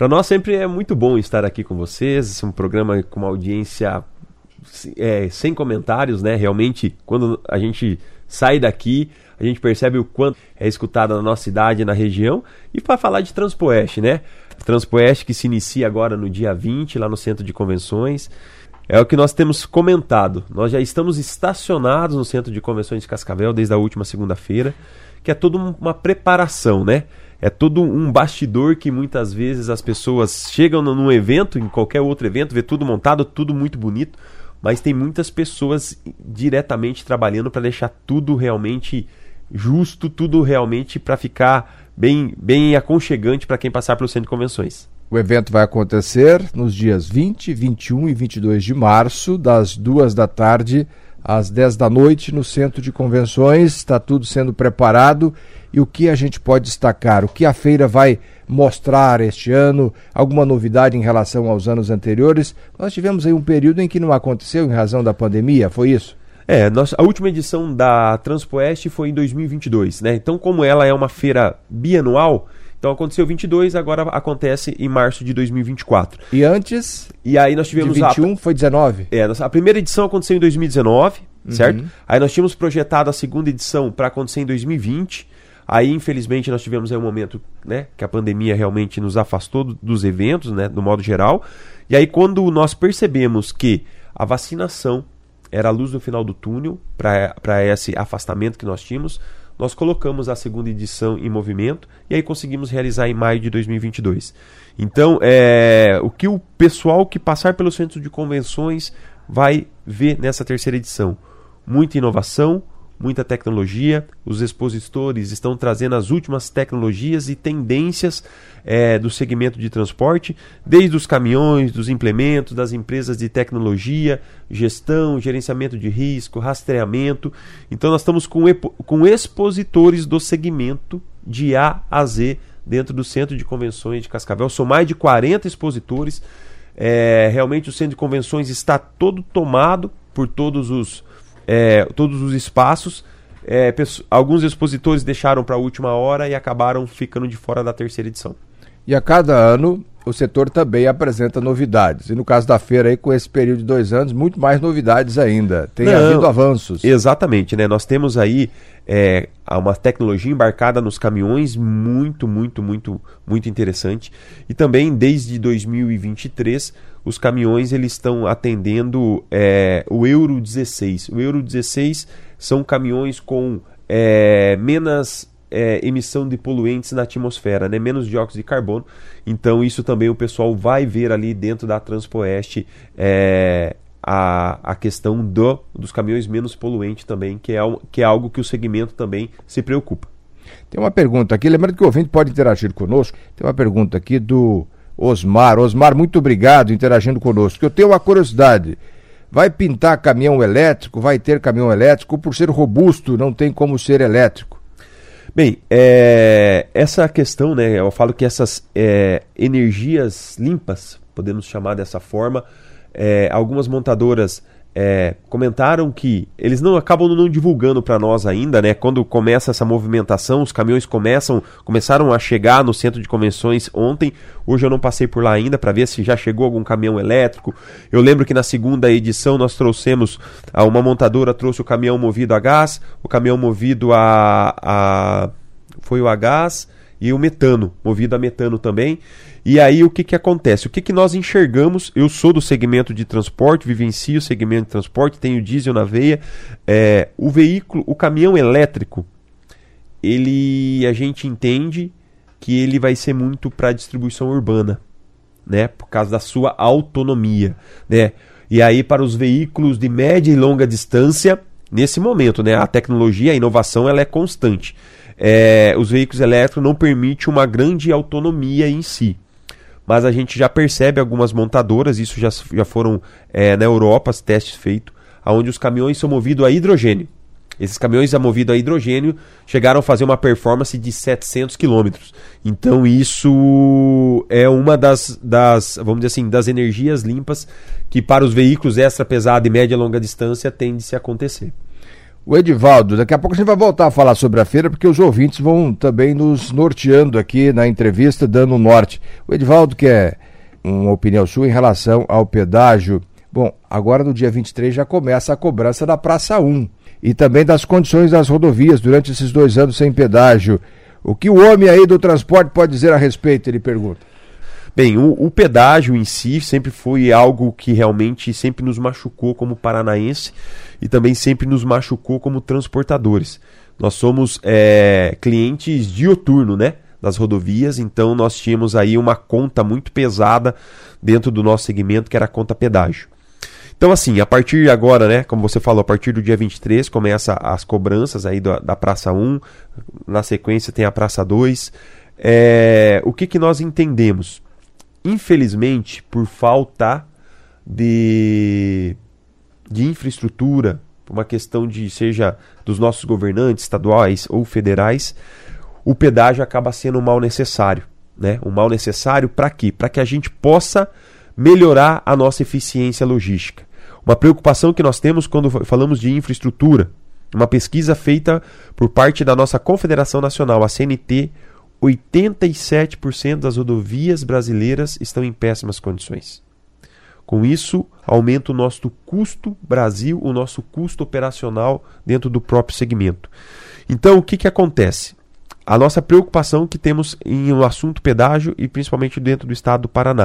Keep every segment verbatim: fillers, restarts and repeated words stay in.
Para nós sempre é muito bom estar aqui com vocês. Esse é um programa com uma audiência é, sem comentários, né? Realmente, quando a gente sai daqui, a gente percebe o quanto é escutado na nossa cidade e na região. E para falar de Transpoeste, né? Transpoeste que se inicia agora no dia vinte, lá no Centro de Convenções. É o que nós temos comentado. Nós já estamos estacionados no Centro de Convenções de Cascavel desde a última segunda-feira, que é toda uma preparação, né? É todo um bastidor que muitas vezes as pessoas chegam num evento, em qualquer outro evento, vê tudo montado, tudo muito bonito, mas tem muitas pessoas diretamente trabalhando para deixar tudo realmente justo, tudo realmente para ficar bem, bem aconchegante para quem passar pelo Centro de Convenções. O evento vai acontecer nos dias vinte, vinte e um e vinte e dois de março, das duas da tarde às dez da noite, no Centro de Convenções. Está tudo sendo preparado. E o que a gente pode destacar? O que a feira vai mostrar este ano? Alguma novidade em relação aos anos anteriores? Nós tivemos aí um período em que não aconteceu em razão da pandemia, foi isso? É, nós, a última edição da Transpoeste foi em dois mil e vinte e dois, né? Então, como ela é uma feira bianual, então aconteceu vinte e dois, agora acontece em março de dois mil e vinte e quatro. E antes? E aí nós tivemos de vinte e um a, foi dezenove? É, a primeira edição aconteceu em dois mil e dezenove, uhum. Certo? Aí nós tínhamos projetado a segunda edição para acontecer em dois mil e vinte. Aí, infelizmente, nós tivemos aí um momento, né, que a pandemia realmente nos afastou do, dos eventos, né, no modo geral. E aí, quando nós percebemos que a vacinação era a luz no final do túnel para esse afastamento que nós tínhamos, nós colocamos a segunda edição em movimento e aí conseguimos realizar em maio de dois mil e vinte e dois. Então, é, o que o pessoal que passar pelo Centro de Convenções vai ver nessa terceira edição? Muita inovação, muita tecnologia. Os expositores estão trazendo as últimas tecnologias e tendências é, do segmento de transporte, desde os caminhões, dos implementos, das empresas de tecnologia, gestão, gerenciamento de risco, rastreamento. Então nós estamos com, com expositores do segmento de A a Z dentro do Centro de Convenções de Cascavel. São mais de quarenta expositores. É, realmente o Centro de Convenções está todo tomado por todos os É, todos os espaços. É, alguns expositores deixaram para a última hora e acabaram ficando de fora da terceira edição. E a cada ano o setor também apresenta novidades. E no caso da feira, aí, com esse período de dois anos, muito mais novidades ainda. Tem Não, havido avanços. Exatamente, né? Nós temos aí é, uma tecnologia embarcada nos caminhões muito, muito, muito, muito interessante. E também, desde dois mil e vinte e três, os caminhões eles estão atendendo é, o Euro dezesseis. O Euro dezesseis são caminhões com é, menos é, emissão de poluentes na atmosfera, né? Menos dióxido de carbono. Então isso também o pessoal vai ver ali dentro da Transpoeste é, a, a questão do, dos caminhões menos poluentes também, que é, que é algo que o segmento também se preocupa. Tem uma pergunta aqui, lembrando que o ouvinte pode interagir conosco. Tem uma pergunta aqui do Osmar. Osmar, muito obrigado interagindo conosco. Eu tenho uma curiosidade. Vai pintar caminhão elétrico? Vai ter caminhão elétrico? Por ser robusto, não tem como ser elétrico? Bem, é, essa questão, né, eu falo que essas é, energias limpas, podemos chamar dessa forma, é, algumas montadoras É, comentaram que eles não acabam não divulgando para nós ainda, né? Quando começa essa movimentação, os caminhões começam, começaram a chegar no Centro de Convenções ontem. Hoje eu não passei por lá ainda para ver se já chegou algum caminhão elétrico. Eu lembro que na segunda edição nós trouxemos, uma montadora trouxe o caminhão movido a gás, o caminhão movido a, a foi o a gás e o metano, movido a metano também. E aí o que, que acontece? O que, que nós enxergamos? Eu sou do segmento de transporte, vivencio o segmento de transporte, tenho diesel na veia. É, o veículo, o caminhão elétrico, ele, a gente entende que ele vai ser muito para distribuição urbana, né? Por causa da sua autonomia, né? E aí para os veículos de média e longa distância, nesse momento, né? A tecnologia, a inovação, ela é constante. É, os veículos elétricos não permitem uma grande autonomia em si. Mas a gente já percebe algumas montadoras, isso já, já foram é, na Europa, testes feitos, onde os caminhões são movidos a hidrogênio. Esses caminhões movidos a hidrogênio chegaram a fazer uma performance de setecentos quilômetros. Então isso é uma das, das, vamos dizer assim, das energias limpas que para os veículos extra pesado e média e longa distância tende a se acontecer. O Edivaldo, daqui a pouco a gente vai voltar a falar sobre a feira, porque os ouvintes vão também nos norteando aqui na entrevista, dando um norte. O Edivaldo quer uma opinião sua em relação ao pedágio. Bom, agora no dia vinte e três já começa a cobrança da Praça um e também das condições das rodovias durante esses dois anos sem pedágio. O que o homem aí do transporte pode dizer a respeito, ele pergunta. Bem, o, o pedágio em si sempre foi algo que realmente sempre nos machucou como paranaense e também sempre nos machucou como transportadores. Nós somos é, clientes dioturno, né, das rodovias, então nós tínhamos aí uma conta muito pesada dentro do nosso segmento, que era a conta pedágio. Então assim, a partir de agora, né, como você falou, a partir do dia vinte e três começa as cobranças aí da, da Praça um, na sequência tem a Praça dois. É, o que, que nós entendemos? Infelizmente, por falta de, de infraestrutura, por uma questão de, seja dos nossos governantes estaduais ou federais, o pedágio acaba sendo um mal necessário, né? Um mal necessário para quê? Para que a gente possa melhorar a nossa eficiência logística. Uma preocupação que nós temos quando falamos de infraestrutura, uma pesquisa feita por parte da nossa Confederação Nacional, a C N T, oitenta e sete por cento das rodovias brasileiras estão em péssimas condições. Com isso, aumenta o nosso custo Brasil, o nosso custo operacional dentro do próprio segmento. Então, o que, que acontece? A nossa preocupação que temos em um assunto pedágio e principalmente dentro do estado do Paraná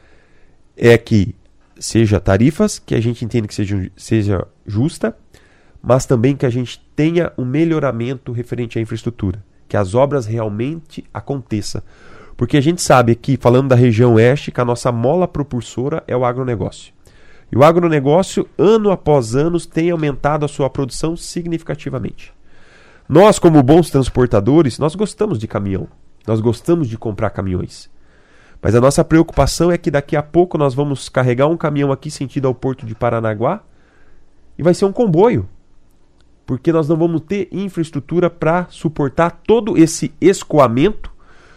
é que seja tarifas, que a gente entende que seja, seja justa, mas também que a gente tenha um melhoramento referente à infraestrutura, que as obras realmente aconteçam. Porque a gente sabe aqui, falando da região oeste, que a nossa mola propulsora é o agronegócio. E o agronegócio, ano após ano, tem aumentado a sua produção significativamente. Nós, como bons transportadores, nós gostamos de caminhão. Nós gostamos de comprar caminhões. Mas a nossa preocupação é que daqui a pouco nós vamos carregar um caminhão aqui sentido ao Porto de Paranaguá e vai ser um comboio. Porque nós não vamos ter infraestrutura para suportar todo esse escoamento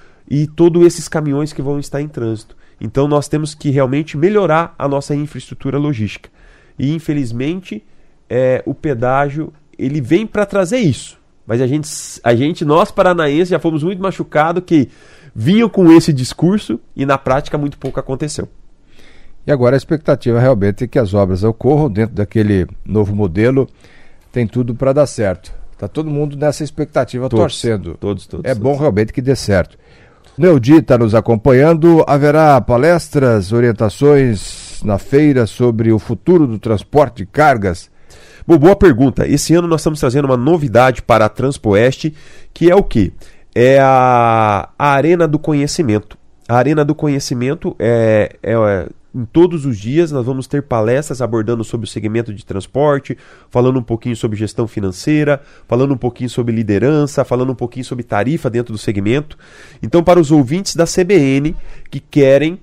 e todos esses caminhões que vão estar em trânsito. Então nós temos que realmente melhorar a nossa infraestrutura logística. E infelizmente é, o pedágio ele vem para trazer isso. Mas a gente, a gente, nós paranaenses, já fomos muito machucados que vinham com esse discurso e na prática muito pouco aconteceu. E agora a expectativa realmente é que as obras ocorram dentro daquele novo modelo. Tem tudo para dar certo. Está todo mundo nessa expectativa, todos, torcendo. Todos, todos. É todos. bom realmente que dê certo. Neudi está nos acompanhando. Haverá palestras, orientações na feira sobre o futuro do transporte de cargas? Bom, boa pergunta. Esse ano nós estamos trazendo uma novidade para a Transpoeste, que é o quê? É a, a Arena do Conhecimento. A Arena do Conhecimento é... é, é em todos os dias nós vamos ter palestras abordando sobre o segmento de transporte, falando um pouquinho sobre gestão financeira, falando um pouquinho sobre liderança, falando um pouquinho sobre tarifa dentro do segmento. Então, para os ouvintes da C B N que querem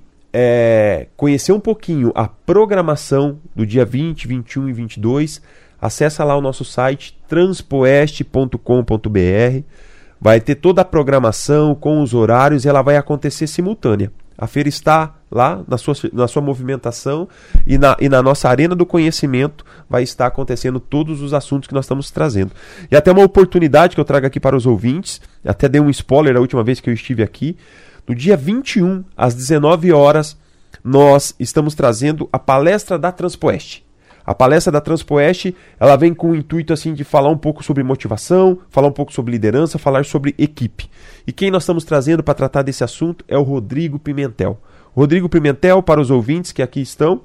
é, conhecer um pouquinho a programação do dia vinte, vinte e um e vinte e dois, acessa lá o nosso site transpoeste ponto com ponto b r. Vai ter toda a programação com os horários e ela vai acontecer simultânea. A feira está lá na sua, na sua movimentação e na, e na nossa arena do conhecimento vai estar acontecendo todos os assuntos que nós estamos trazendo. E até uma oportunidade que eu trago aqui para os ouvintes, até dei um spoiler a última vez que eu estive aqui, no dia vinte e um, às dezenove horas, nós estamos trazendo a palestra da Transpoeste. A palestra da Transpoeste, ela vem com o intuito assim de falar um pouco sobre motivação, falar um pouco sobre liderança, falar sobre equipe. E quem nós estamos trazendo para tratar desse assunto é o Rodrigo Pimentel. O Rodrigo Pimentel, para os ouvintes que aqui estão,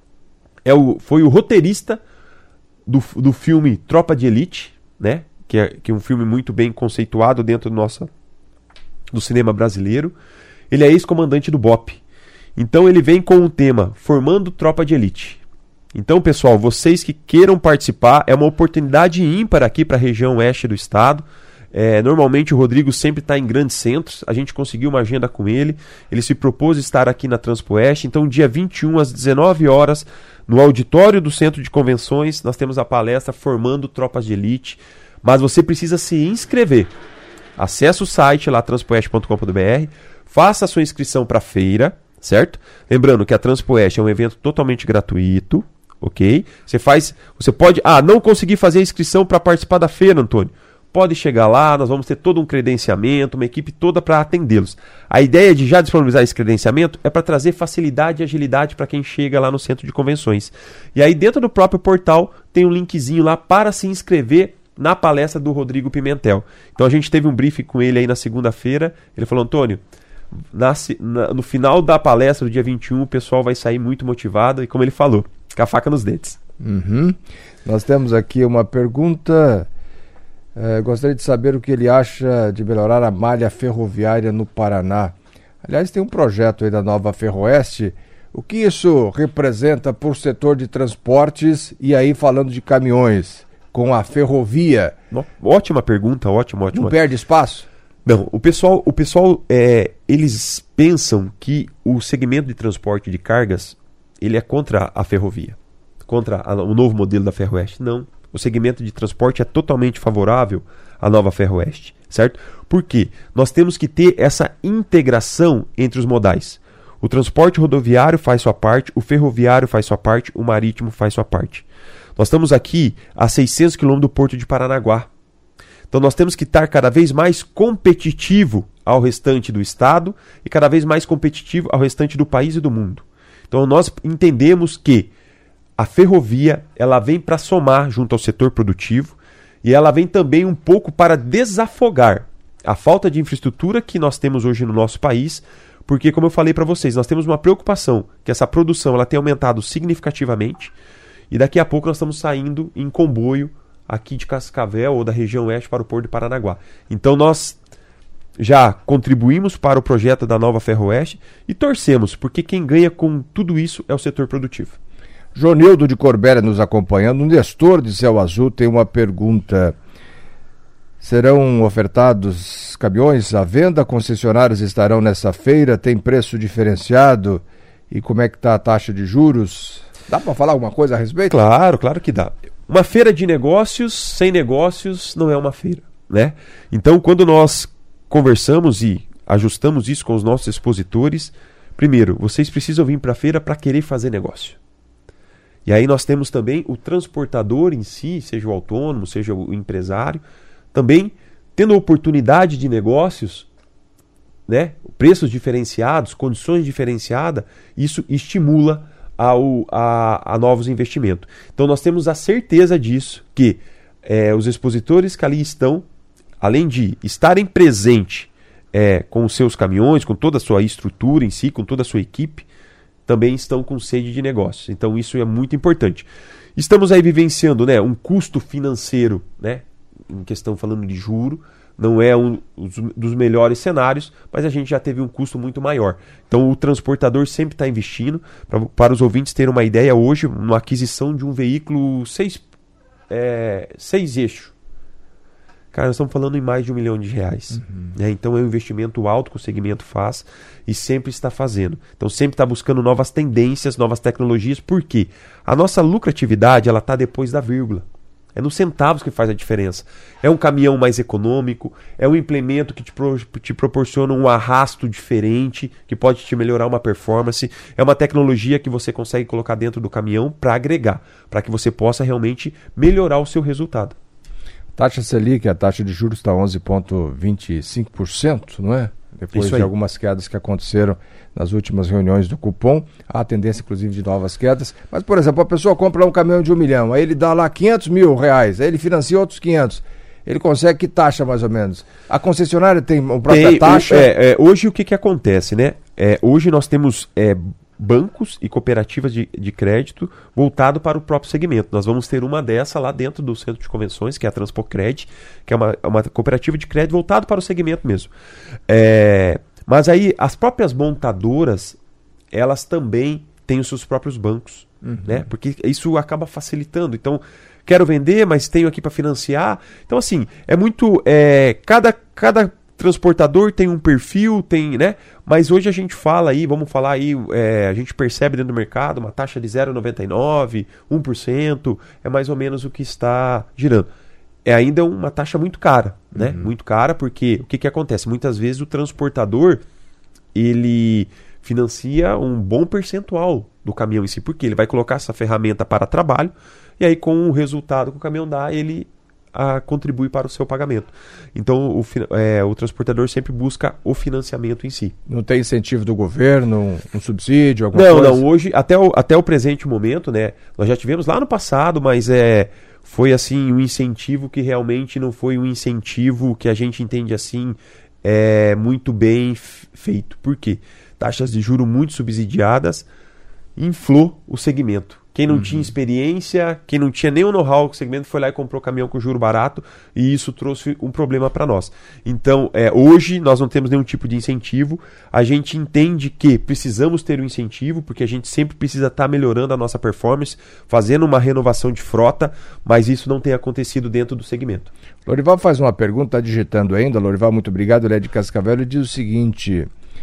é o, foi o roteirista do, do filme Tropa de Elite, né? que, é, que é um filme muito bem conceituado dentro do, nosso, do cinema brasileiro. Ele é ex-comandante do B O P. Então ele vem com o tema Formando Tropa de Elite. Então, pessoal, vocês que queiram participar, é uma oportunidade ímpar aqui para a região oeste do estado. É, normalmente o Rodrigo sempre está em grandes centros, a gente conseguiu uma agenda com ele, ele se propôs estar aqui na Transpoeste. Então, dia vinte e um, às dezenove horas, no auditório do Centro de Convenções, nós temos a palestra Formando Tropas de Elite. Mas você precisa se inscrever. Acesse o site lá, transpoeste ponto com ponto b r, faça a sua inscrição para a feira, certo? Lembrando que a Transpoeste é um evento totalmente gratuito. ok? Você faz, você pode, ah, não consegui fazer a inscrição para participar da feira, Antônio. Pode chegar lá, nós vamos ter todo um credenciamento, uma equipe toda para atendê-los. A ideia de já disponibilizar esse credenciamento é para trazer facilidade e agilidade para quem chega lá no centro de convenções. E aí dentro do próprio portal tem um linkzinho lá para se inscrever na palestra do Rodrigo Pimentel. Então a gente teve um briefing com ele aí na segunda-feira. Ele falou, Antônio, na, na, no final da palestra do dia vinte e um o pessoal vai sair muito motivado e, como ele falou, com a faca nos dentes. Uhum. Nós temos aqui uma pergunta... É, gostaria de saber o que ele acha de melhorar a malha ferroviária no Paraná. Aliás, tem um projeto aí da Nova Ferroeste. O que isso representa para o setor de transportes e aí falando de caminhões com a ferrovia? Ótima pergunta, ótima, ótima. Não perde espaço? Não, o pessoal, o pessoal é, eles pensam que o segmento de transporte de cargas ele é contra a ferrovia, contra a, o novo modelo da Ferroeste. Não. O segmento de transporte é totalmente favorável à Nova Ferroeste, certo? Por quê? Nós temos que ter essa integração entre os modais. O transporte rodoviário faz sua parte, o ferroviário faz sua parte, o marítimo faz sua parte. Nós estamos aqui a seiscentos quilômetros do Porto de Paranaguá. Então nós temos que estar cada vez mais competitivo ao restante do estado e cada vez mais competitivo ao restante do país e do mundo. Então nós entendemos que a ferrovia, ela vem para somar junto ao setor produtivo e ela vem também um pouco para desafogar a falta de infraestrutura que nós temos hoje no nosso país, porque, como eu falei para vocês, nós temos uma preocupação que essa produção ela tem aumentado significativamente e daqui a pouco nós estamos saindo em comboio aqui de Cascavel ou da região oeste para o Porto de Paranaguá. Então nós já contribuímos para o projeto da Nova Ferroeste e torcemos, porque quem ganha com tudo isso é o setor produtivo. Jonildo de Corbélia nos acompanhando. O Nestor de Céu Azul tem uma pergunta. Serão ofertados caminhões à venda? Concessionários estarão nessa feira? Tem preço diferenciado? E como é que está a taxa de juros? Dá para falar alguma coisa a respeito? Claro, claro que dá. Uma feira de negócios sem negócios não é uma feira, né? Então, quando nós conversamos e ajustamos isso com os nossos expositores, primeiro, vocês precisam vir para a feira para querer fazer negócio. E aí nós temos também o transportador em si, seja o autônomo, seja o empresário, também tendo oportunidade de negócios, né, preços diferenciados, condições diferenciadas, isso estimula ao, a, a novos investimentos. Então nós temos a certeza disso, que é, os expositores que ali estão, além de estarem presentes é, com os seus caminhões, com toda a sua estrutura em si, com toda a sua equipe, também estão com sede de negócios. Então isso é muito importante. Estamos aí vivenciando, né, um custo financeiro, né, em questão falando de juro, não é um dos melhores cenários, mas a gente já teve um custo muito maior. Então o transportador sempre está investindo. Pra, para os ouvintes terem uma ideia, hoje, uma aquisição de um veículo seis, é, seis eixos. Cara, nós estamos falando em mais de um milhão de reais. Uhum. Né? Então é um investimento alto que o segmento faz e sempre está fazendo. Então sempre está buscando novas tendências, novas tecnologias. Por quê? A nossa lucratividade ela está depois da vírgula. É nos centavos que faz a diferença. É um caminhão mais econômico, é um implemento que te, pro, te proporciona um arrasto diferente, que pode te melhorar uma performance. É uma tecnologia que você consegue colocar dentro do caminhão para agregar, para que você possa realmente melhorar o seu resultado. Taxa Selic, a taxa de juros está onze vírgula vinte e cinco por cento, não é? Depois de algumas quedas que aconteceram nas últimas reuniões do cupom, há a tendência inclusive de novas quedas. Mas, por exemplo, a pessoa compra um caminhão de um milhão, aí ele dá lá quinhentos mil reais, aí ele financia outros quinhentos. Ele consegue que taxa mais ou menos? A concessionária tem a própria tem, taxa? É, é, hoje o que, que acontece, né? É, hoje nós temos é, bancos e cooperativas de, de crédito voltado para o próprio segmento. Nós vamos ter uma dessa lá dentro do centro de convenções, que é a Transpocred, que é uma, uma cooperativa de crédito voltado para o segmento mesmo. É, mas aí as próprias montadoras, elas também têm os seus próprios bancos, uhum. né? Porque isso acaba facilitando. Então, quero vender, mas tenho aqui para financiar. Então, assim, é muito... É, cada... cada transportador tem um perfil, tem, né? Mas hoje a gente fala aí, vamos falar aí, é, a gente percebe dentro do mercado uma taxa de zero vírgula noventa e nove, um por cento, é mais ou menos o que está girando. É ainda uma taxa muito cara, né? Uhum. Muito cara, porque o que, que acontece? Muitas vezes o transportador, ele financia um bom percentual do caminhão em si, porque ele vai colocar essa ferramenta para trabalho, e aí com o resultado que o caminhão dá, ele a, contribui para o seu pagamento. Então o, é, o transportador sempre busca o financiamento em si. Não tem incentivo do governo, um, um subsídio, alguma não, coisa? Não, não, hoje, até o, até o presente momento, né, nós já tivemos lá no passado, mas é, foi assim um incentivo que realmente não foi um incentivo que a gente entende assim é, muito bem feito. Por quê? Taxas de juros muito subsidiadas inflou o segmento. Quem não uhum. tinha experiência, quem não tinha nenhum know-how com o segmento, foi lá e comprou caminhão com juro barato, e isso trouxe um problema para nós. Então, é, hoje nós não temos nenhum tipo de incentivo. A gente entende que precisamos ter um incentivo, porque a gente sempre precisa estar tá melhorando a nossa performance, fazendo uma renovação de frota, mas isso não tem acontecido dentro do segmento. Lorival faz uma pergunta, está digitando ainda. Lorival, muito obrigado. Ele é de Cascavel e diz o seguinte: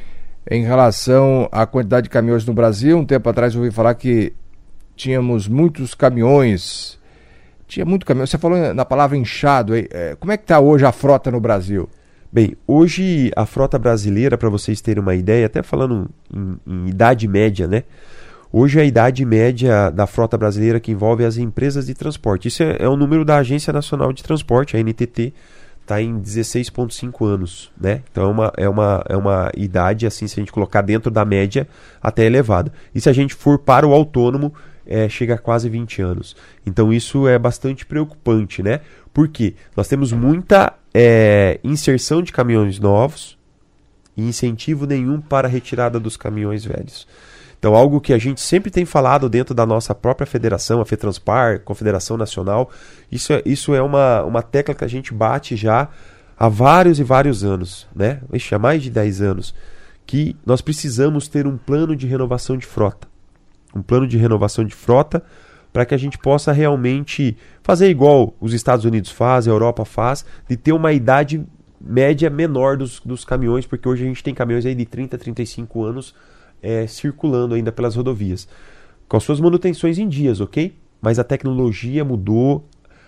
em relação à quantidade de caminhões no Brasil, um tempo atrás eu ouvi falar que tínhamos muitos caminhões, tinha muito caminhão, você falou na palavra inchado, é, como é que está hoje a frota no Brasil? Bem, hoje a frota brasileira, para vocês terem uma ideia, até falando em, em idade média, né? Hoje a idade média da frota brasileira que envolve as empresas de transporte, isso é, é o número da Agência Nacional de Transporte, a N T T, está em dezesseis vírgula cinco anos, né? Então é uma, é, uma, é uma idade, assim, se a gente colocar dentro da média, até elevada. E se a gente for para o autônomo, É, chega a quase vinte anos. Então isso é bastante preocupante, né? Porque nós temos muita é, inserção de caminhões novos e incentivo nenhum para a retirada dos caminhões velhos. Então algo que a gente sempre tem falado dentro da nossa própria federação, a FETranspar, Confederação Nacional, isso é, isso é uma, uma tecla que a gente bate já há vários e vários anos, né? Ixi, há mais de dez anos, que nós precisamos ter um plano de renovação de frota. Um plano de renovação de frota para que a gente possa realmente fazer igual os Estados Unidos fazem, a Europa faz, de ter uma idade média menor dos, dos caminhões, porque hoje a gente tem caminhões aí de trinta, trinta e cinco anos é, circulando ainda pelas rodovias, com as suas manutenções em dias, ok? Mas a tecnologia mudou,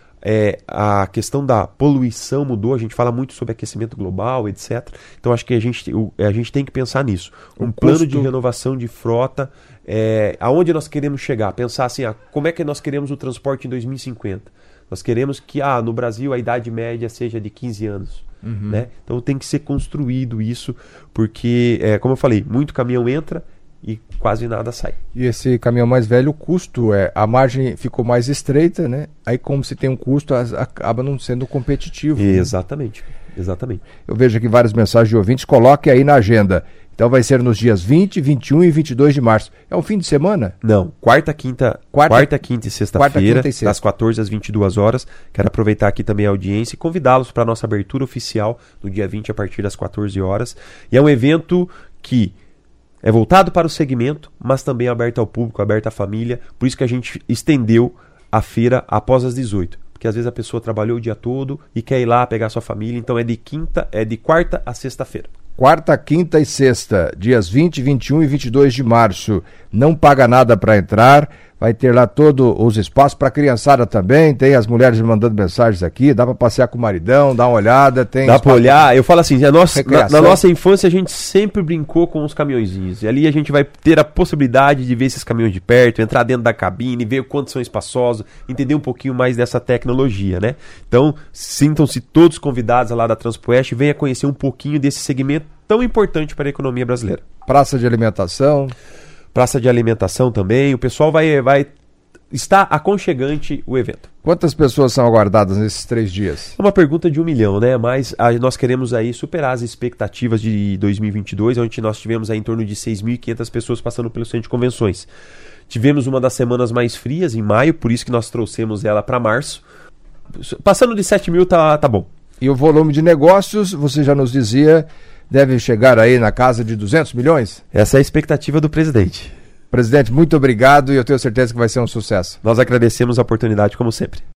é, a questão da poluição mudou, a gente fala muito sobre aquecimento global, etcétera. Então acho que a gente, o, a gente tem que pensar nisso. Um plano de renovação de frota, é, aonde nós queremos chegar, pensar assim, ah, como é que nós queremos o transporte em dois mil e cinquenta? Nós queremos que ah, no Brasil a idade média seja de quinze anos. Uhum. Né? Então tem que ser construído isso, porque, é, como eu falei, muito caminhão entra e quase nada sai. E esse caminhão mais velho, o custo, é, a margem ficou mais estreita, né? Aí como se tem um custo, as, acaba não sendo competitivo. Exatamente, né? Exatamente. Eu vejo aqui várias mensagens de ouvintes, coloque aí na agenda. Então vai ser nos dias vinte, vinte e um e vinte e dois de março. É um fim de semana? Não, quarta, quinta, quarta, quarta quinta e sexta-feira, das quatorze às vinte e duas horas. Quero aproveitar aqui também a audiência e convidá-los para a nossa abertura oficial no dia vinte, a partir das quatorze horas. E é um evento que é voltado para o segmento, mas também aberto ao público, aberto à família. Por isso que a gente estendeu a feira após as dezoito. Porque às vezes a pessoa trabalhou o dia todo e quer ir lá pegar sua família. Então é de quinta, é de quarta a sexta-feira. Quarta, quinta e sexta, dias vinte, vinte e um e vinte e dois de março. Não paga nada para entrar. Vai ter lá todos os espaços para a criançada também. Tem as mulheres mandando mensagens aqui. Dá para passear com o maridão, dar uma olhada. Tem Dá para olhar. Eu falo assim, a nossa, na, na nossa infância a gente sempre brincou com os caminhõezinhos. E ali a gente vai ter a possibilidade de ver esses caminhões de perto, entrar dentro da cabine, ver o quanto são espaçosos, entender um pouquinho mais dessa tecnologia, né? Então, sintam-se todos convidados lá da Transpoeste. Venha conhecer um pouquinho desse segmento tão importante para a economia brasileira. Praça de alimentação. Praça de alimentação também, o pessoal vai, vai estar aconchegante o evento. Quantas pessoas são aguardadas nesses três dias? É uma pergunta de um milhão, né? Mas a, nós queremos aí superar as expectativas de dois mil e vinte e dois, onde nós tivemos aí em torno de seis mil e quinhentas pessoas passando pelo centro de convenções. Tivemos uma das semanas mais frias em maio, por isso que nós trouxemos ela para março. Passando de sete mil tá, tá bom. E o volume de negócios, você já nos dizia, deve chegar aí na casa de duzentos milhões? Essa é a expectativa do presidente. Presidente, muito obrigado e eu tenho certeza que vai ser um sucesso. Nós agradecemos a oportunidade, como sempre.